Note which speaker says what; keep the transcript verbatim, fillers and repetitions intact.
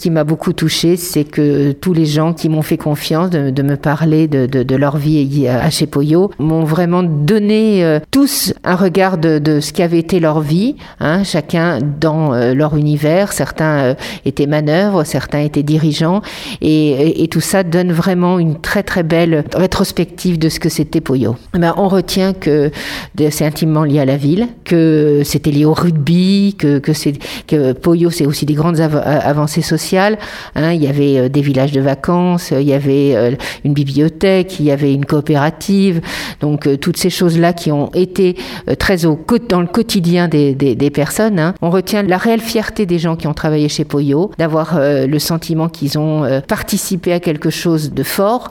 Speaker 1: qui m'a beaucoup touchée, c'est que tous les gens qui m'ont fait confiance de, de me parler de, de, de leur vie à chez Poyo m'ont vraiment donné euh, tous un regard de, de ce qu'avait été leur vie, hein, chacun dans euh, leur univers. Certains euh, étaient manœuvres, certains étaient dirigeants, et, et, et tout ça donne vraiment une très très belle rétrospective de ce que c'était Poyo. Ben, on retient que c'est intimement lié à la ville, que c'était lié au rugby, que, que, c'est, que Poyo c'est aussi des grandes av- avancées sociales. Hein, il y avait euh, des villages de vacances, il y avait euh, une bibliothèque, il y avait une coopérative, donc euh, toutes ces choses-là qui ont été euh, très au, dans le quotidien des, des, des personnes. Hein. On retient la réelle fierté des gens qui ont travaillé chez Poyo, d'avoir euh, le sentiment qu'ils ont euh, participé à quelque chose de fort,